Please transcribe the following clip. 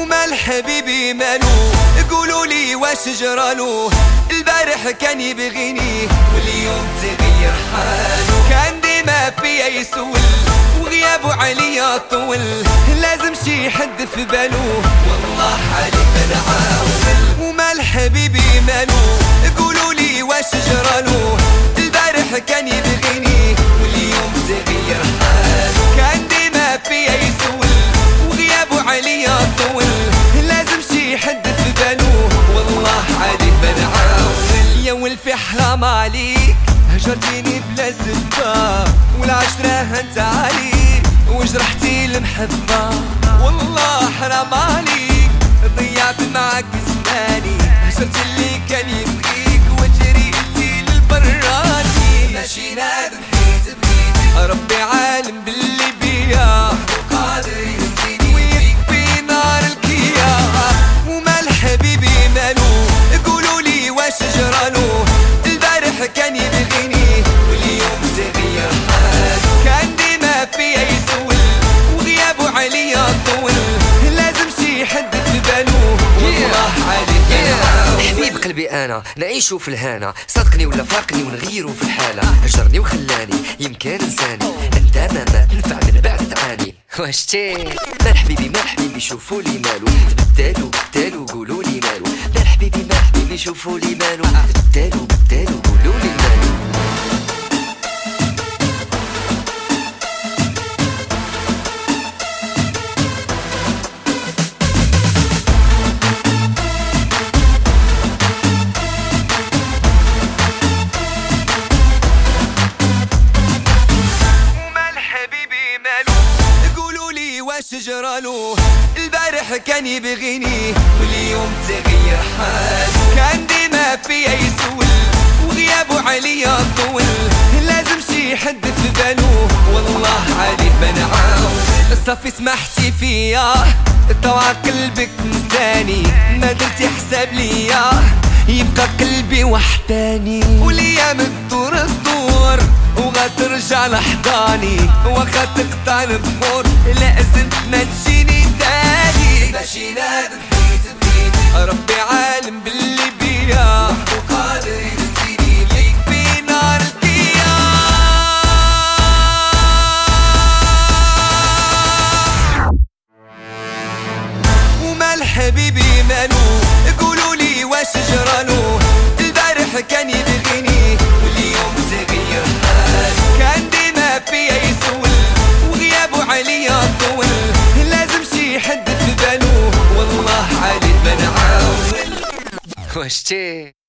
ومال حبيبي مالو؟ قولوا لي واش جرالو؟ البارح كان يبغيني واليوم تغير حالو، كان ديما فيا يسول وغيابه عليا طول، لازم شي حد في بالو والله حالي بنعاول. ومال حبيبي مالو؟ قولوا لي واش جرالو؟ البارح كان يبغيني واليوم تغير حالو، كان ديما فيا يسول وغيابه عليا طول، لازم شي حد في بالو والله حالي بنعاول. يا ولفي حرام عليك هجرتيني بلا سبة، والعشرة هنت عليك وجرحتي المحبة، والله حرام عليك ضيعت معك زماني، هجرت اللي كان يبغيك وجريتي للبراني، ماشي نادم حيت بغيتك ربي عالم باللي بيا وقادر يهزيني ويكفي نار الكيا. ومال حبيبي مالو؟ قولوا لي واش جرالو؟ البارح كان يبغيني واليوم تغير حالو، كان ديما فيا يسول وغيابه عليا طول، لازم شي حد في بالو والله حالي حبيب قلبي انا نعيشو في الهنا، صدقني ولا فارقني ونغيرو في الحالة، هجرني وخلاني يمكن انساني، انت ما تنفع من بعد تعاني. واش تي مال حبيبي مال حبيبي شوفوا لي مالو؟ بدالو قولوا لي مالو؟ مال حبيبي مال حبيبي شوفوا لي مالو؟ بدالو قولوا لي مالو؟ واش جرالو؟ البارح كان يبغيني واليوم تغير حالو، كان ديما فيا يسول وغيابه عليا طول، لازم شي حد في بالو والله علي بنعاول. صافي سمحتي فيا طوع قلبك نساني، ما درتي حساب ليا يبقى قلبي وحداني، والايام تدور وغترجع لحضاني، واخا تقطع البخور لازم ما تجيني تاني، ماشي نادم حيت بغيتك ربي عالم باللي بيا وحدو قادر يهزيني يكفي نار الكيا. ومال حبيبي مالو؟ قولوا لي واش جرالو؟ البارح كان يبغيني واليوم تغير حالو، كان ديما فيا يسول وغيابه عليا طول، لازم شي حد في بالو والله حالي بنعاول. واش تي